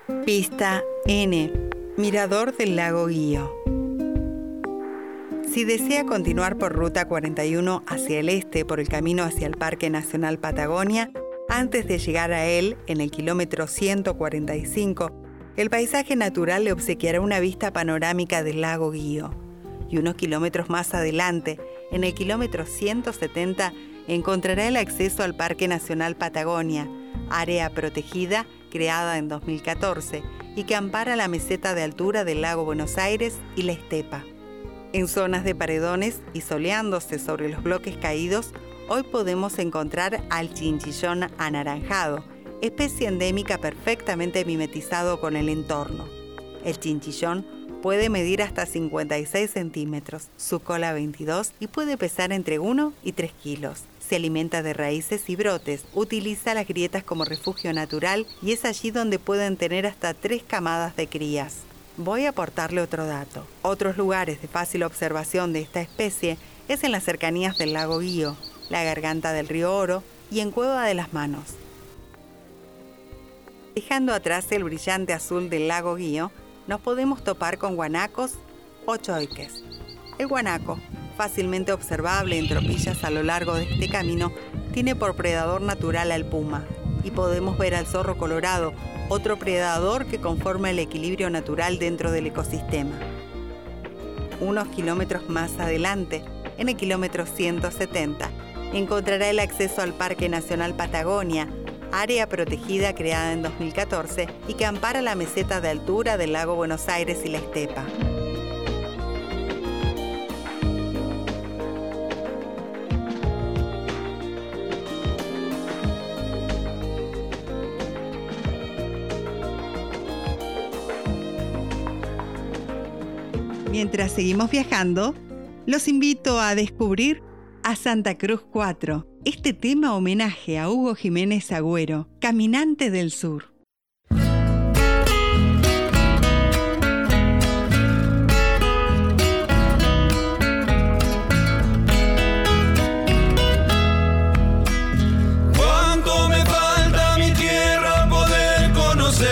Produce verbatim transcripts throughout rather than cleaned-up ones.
Pista N. Mirador del lago Guío. Si desea continuar por Ruta cuarenta y uno hacia el este por el camino hacia el Parque Nacional Patagonia, antes de llegar a él, en el kilómetro ciento cuarenta y cinco, el paisaje natural le obsequiará una vista panorámica del lago Guío. Y unos kilómetros más adelante, en el kilómetro ciento setenta, encontrará el acceso al Parque Nacional Patagonia, área protegida creada en dos mil catorce y que ampara la meseta de altura del lago Buenos Aires y la estepa. En zonas de paredones y soleándose sobre los bloques caídos, hoy podemos encontrar al chinchillón anaranjado, especie endémica perfectamente mimetizado con el entorno. El chinchillón puede medir hasta cincuenta y seis centímetros, su cola veintidós y puede pesar entre uno y tres kilos. Se alimenta de raíces y brotes, utiliza las grietas como refugio natural y es allí donde pueden tener hasta tres camadas de crías. Voy a aportarle otro dato. Otros lugares de fácil observación de esta especie es en las cercanías del lago Guío, la garganta del río Oro y en Cueva de las Manos. Dejando atrás el brillante azul del lago Guío, nos podemos topar con guanacos o choiques. El guanaco, fácilmente observable en tropillas a lo largo de este camino, tiene por predador natural al puma, y podemos ver al zorro colorado, otro predador que conforma el equilibrio natural dentro del ecosistema. Unos kilómetros más adelante, en el kilómetro ciento setenta, encontrará el acceso al Parque Nacional Patagonia, área protegida creada en dos mil catorce y que ampara la meseta de altura del lago Buenos Aires y la estepa. Mientras seguimos viajando, los invito a descubrir a Santa Cruz cuatro. Este tema homenaje a Hugo Jiménez Agüero, Caminante del Sur. Cuánto me falta mi tierra poder conocer.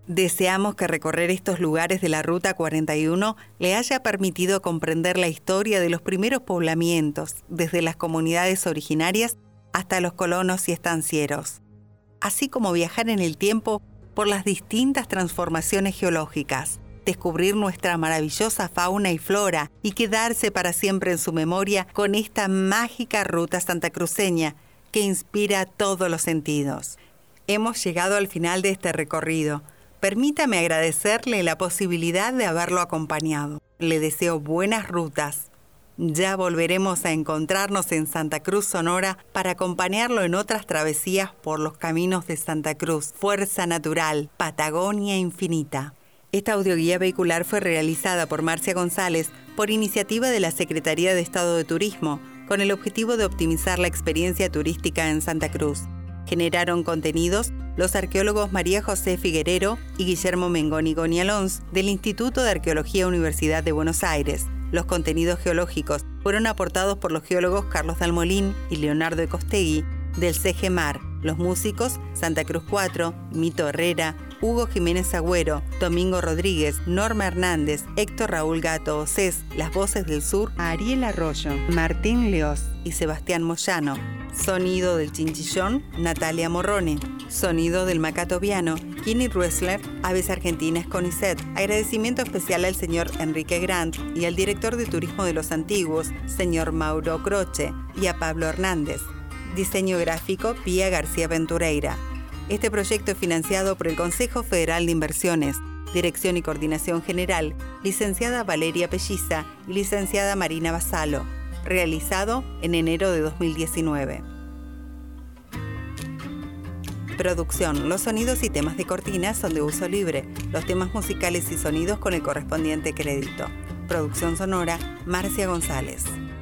Deseamos que recorrer estos lugares de la Ruta cuarenta y uno le haya permitido comprender la historia de los primeros poblamientos, desde las comunidades originarias hasta los colonos y estancieros, así como viajar en el tiempo por las distintas transformaciones geológicas, descubrir nuestra maravillosa fauna y flora y quedarse para siempre en su memoria con esta mágica ruta santacruceña que inspira todos los sentidos. Hemos llegado al final de este recorrido. Permítame agradecerle la posibilidad de haberlo acompañado. Le deseo buenas rutas. Ya volveremos a encontrarnos en Santa Cruz, Sonora, para acompañarlo en otras travesías por los caminos de Santa Cruz. Fuerza natural, Patagonia infinita. Esta audioguía vehicular fue realizada por Marcia González por iniciativa de la Secretaría de Estado de Turismo, con el objetivo de optimizar la experiencia turística en Santa Cruz. Generaron contenidos los arqueólogos María José Figuerero y Guillermo Mengoni Gonialons del Instituto de Arqueología Universidad de Buenos Aires. Los contenidos geológicos fueron aportados por los geólogos Carlos Dalmolín y Leonardo Ecostegui del C G M A R, los músicos Santa Cruz cuatro, Mito Herrera, Hugo Jiménez Agüero, Domingo Rodríguez, Norma Hernández, Héctor Raúl Gato Océs, las voces del sur, Ariel Arroyo, Martín Leos y Sebastián Moyano. Sonido del Chinchillón, Natalia Morrone. Sonido del Macatoviano, Kini Ruessler, Aves Argentinas Conicet. Agradecimiento especial al señor Enrique Grant y al director de Turismo de los Antiguos, señor Mauro Croce, y a Pablo Hernández. Diseño gráfico, Pía García Ventureira. Este proyecto es financiado por el Consejo Federal de Inversiones, Dirección y Coordinación General, licenciada Valeria Pelliza y licenciada Marina Basalo. Realizado en enero de dos mil diecinueve. Producción. Los sonidos y temas de cortina son de uso libre. Los temas musicales y sonidos con el correspondiente crédito. Producción sonora, Marcia González.